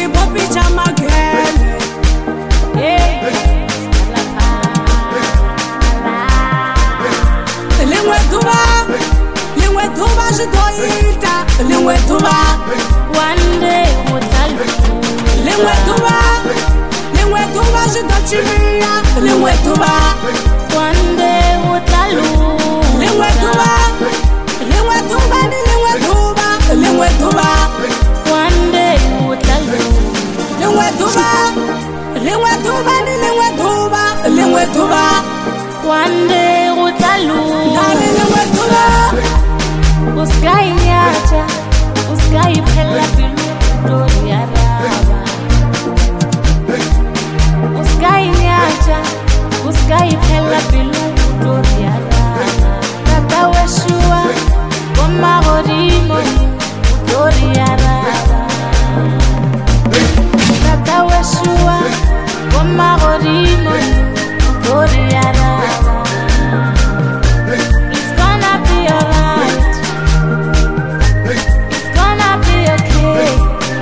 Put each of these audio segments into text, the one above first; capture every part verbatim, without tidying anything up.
popicha magele. Lingwe duba, lingwe duba jidoita, lingwe duba. One day utalu. Lingwe duba, lingwe duba jidochimia, lingwe duba. One day utalu. Lingwe duba, lingwe duba ni lingwe duba, lingwe duba. One day utalu. Lingwe duba, lingwe duba ni lingwe duba, lingwe duba. One day utalu. Nani lingwe duba. Uskai nyacha, uskai phela pilu dori araba. Uskai nyacha, uskai phela pilu dori araba. Tata weshua, koma gorimo dori araba. Tata weshua, koma gorimo dori araba. It's gonna be alright. It's gonna be okay.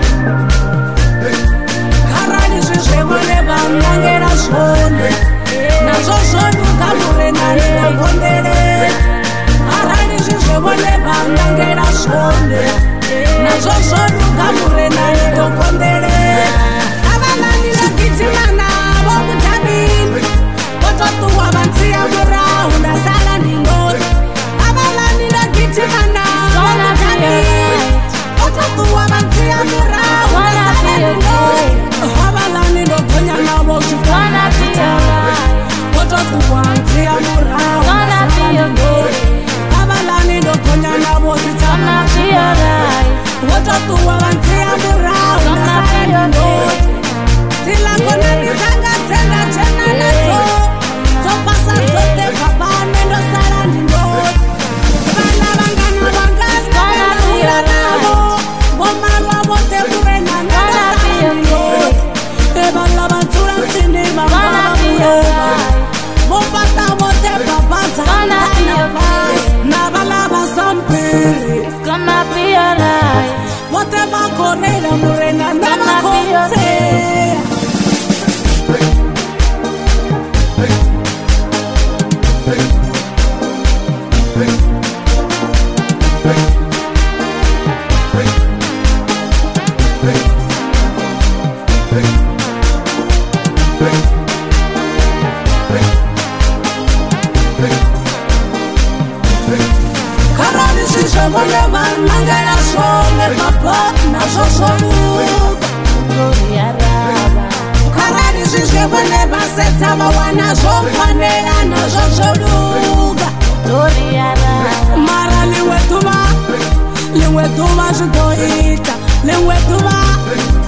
Karani shishemone bangangera shone. Nazo shonu kamure nani dokondere. Karani shishemone bangangera shone. Nazo shonu kamure nani dokondere. Abalani lakitimana bomujabini. Ototu wabantia mura unasala ningoni. Abalani lakitimana bomujabini. Ototu wabantia mura unasala ningoni. Abalani dokonya nabo Gonna be alright. Ototu wabantia mura Gonna be unasala ningoni. okay. Abalani dokonya nabo Gonna zitama. be alright. Ototu wabantia mura Gonna unasala be ningoni. okay. Tila kona nizanga tena tena nazo. Topasa zote papa nendo sala ningoni. Bana bangana bangana nura nabo. Bomarwa bote murena nendo Gonna be sala ningoni. Ebala bantura sini mama Gonna be mure. alright. Mopata bote papa Gonna be tana bas. okay. Nabala basampiri. It's gonna be alright. Bote bakorera murena Gonna be nabakonse. okay. Karani shishemone bangangera shone papa nazo sholu. Dori araba. Karani shishemone baseta bawana zompanela nazo sholuga. Dori araba. Mara liwe tuba, liwe tuba jidoita, liwe tuba.